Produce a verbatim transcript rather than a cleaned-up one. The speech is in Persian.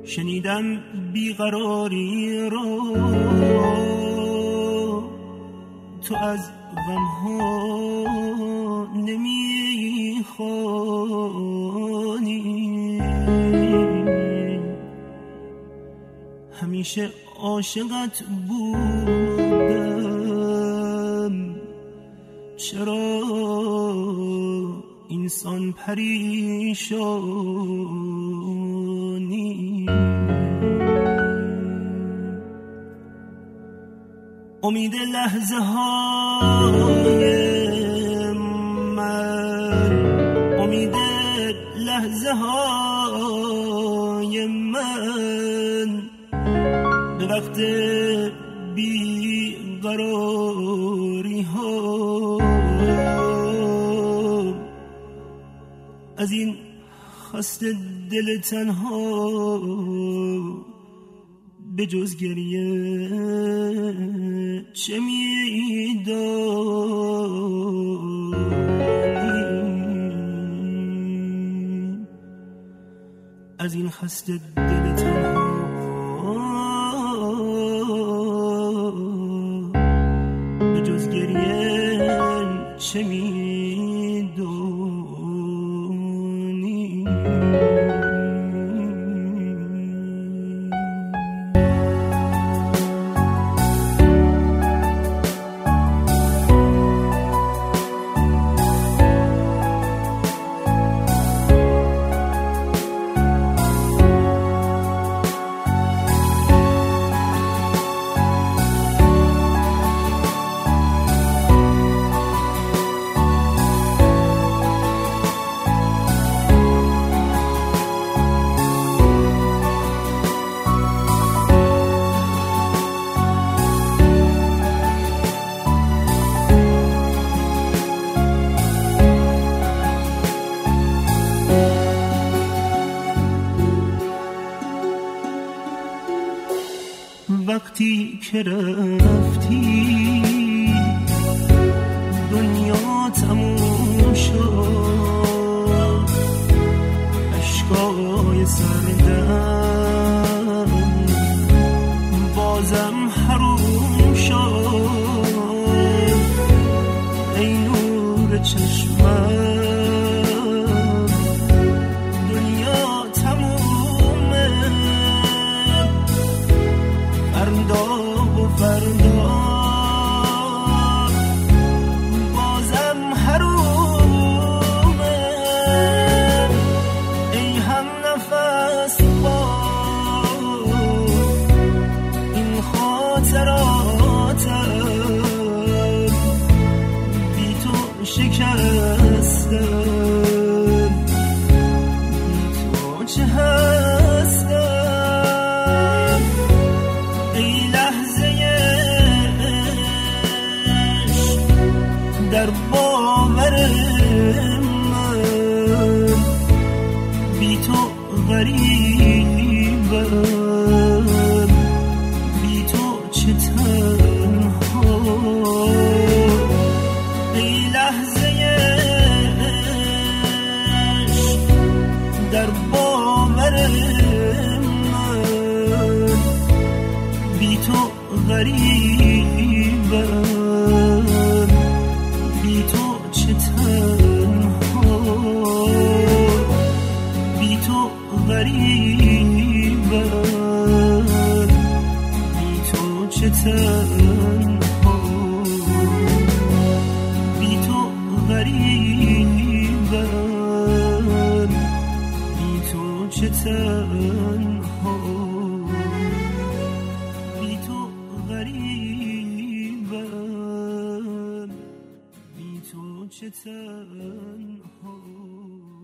شنیدم بیقراری رو تو از غم ها نمیخوانی، همیشه عاشقت بودم، چرا اینسان پریشانی؟ امید لحظه های من، امید لحظه های من به وقت بیقراری ها از این خسته دل تنها به جز گریه چه می‌دانی؟ از این خسته دل تنها به جز گریه چه می‌دانی؟ وقتی که رفتی دنیا تموم شد، اشکای سردم بازم حروم شد، ای نور چشمم دنیا تمومه، فردا و فردا بازم حرومه، ای هم نفس باز این خاطراتم بی تو شکستم، بی تو چه هستم؟ ای لحظه عشق در باور من، بی تو غریبم، بی تو چه تنها. ای لحظه عشق در باور من، بی تو غریبم، بی تو چه تنها، بی تو غریبم، بی تو چه تنها، بی تو غریبم، بی تو چه تنها، بی تو غریبم، بی تو چه تنها.